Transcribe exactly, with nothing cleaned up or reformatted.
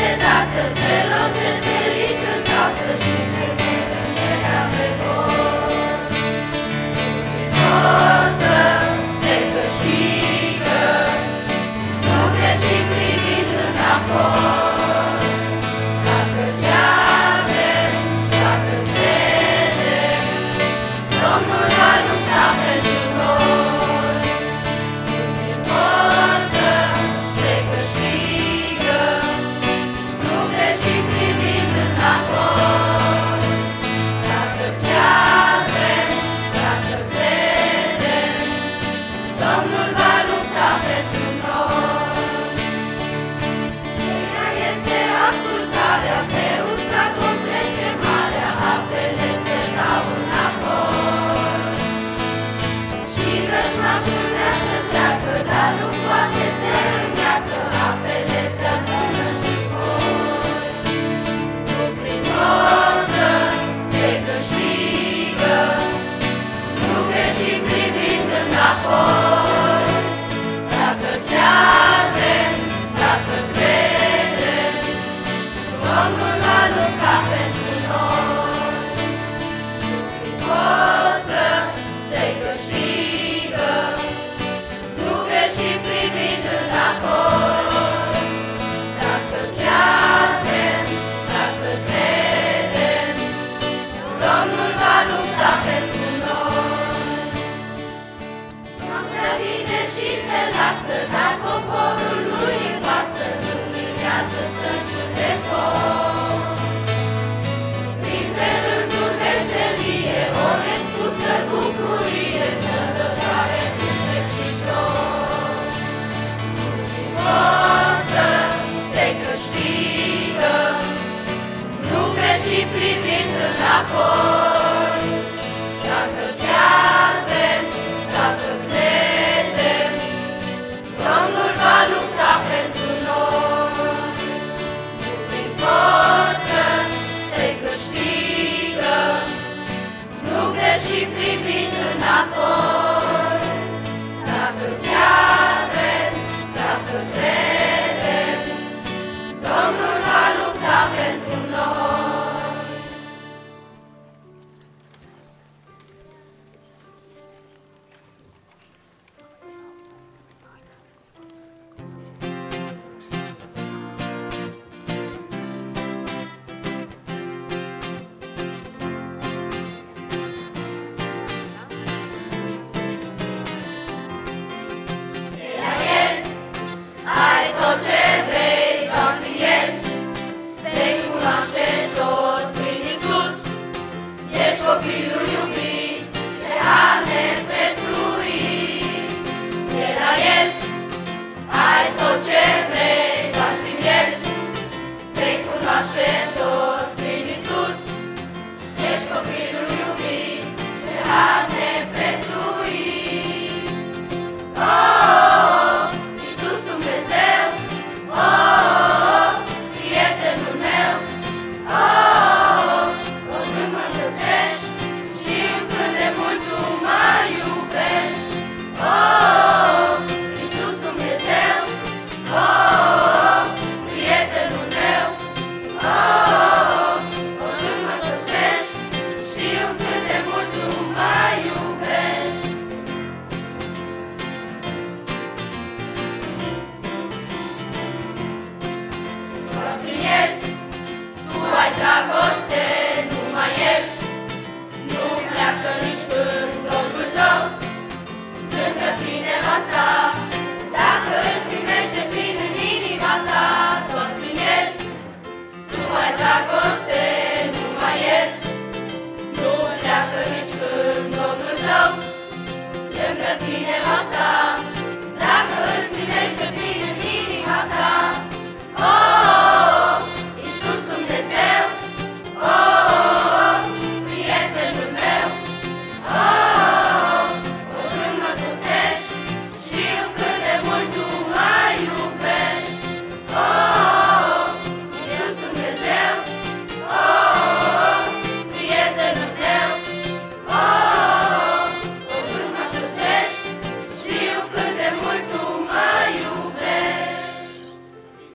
dată celor ce sferiți în tată și se vederea pe vor. Forță se câștigă, nu greșim privind înapoi. Dacă chiar vrem, dacă credem, Domnul va lupta pentru noi. Forță se câștigă, nu greșim privind înapoi. Dacă chiar vrem, dacă credem, Domnul va lupta pentru noi. Cheia este ascultarea, pe uscat vom trece marea, apele se dau înapoi. Și vrăjmașul vrea să treacă, dar nu poate să îngheacă, apele să rămână și voi. Nu prin forță se câștigă, nu greșim privind înapoi. Dacă chiar vrem, dacă credem, Domnul va lupta pentru noi. Prin forță se câștigă, nu greșim privind înapoi. Dacă chiar vrem, dacă credem, Domnul va lupta pentru noi. Noaptea vine și se lasă, dar poporul nu-i pasă, luminează stâncul de foc. Printre rânduri veselie, o nespusă bucurie, sărbătoare cântec și joc. Prin forță se câștigă, nu greșim privind înapoi. Dacă chiar vrem, dacă credem, Domnul va lupta pentru noi. Prin forță se câștigă, nu greșim privind înapoi. Dacă chiar vrem, dacă credem, Domnul va lupta pentru noi. Ai tot ce vrei, doar prin El, te cunoaște tot prin Iisus. Ești copilul iubit, ce har neprețuit. De la El ai tot ce vrei, doar prin El, te cunoaște tot prin Iisus. Ești copilul iubit, ce har neprețuit. Oh, Iisus Dumnezeu, oh, prietenul meu, oh, oricând mă înțelești, știu cât de mult Tu mă iubești. Oh, Iisus Dumnezeu, oh, prietenul meu, oh, oricând mă înțelești, știu cât de mult Tu mă iubești. Doar prin El, Tu ai dragoste, numai El. Nu pleacă nici când Domnul tău lângă tine va sta, dacă îl primești de plin în inima ta. Doar prin El, Tu ai dragoste.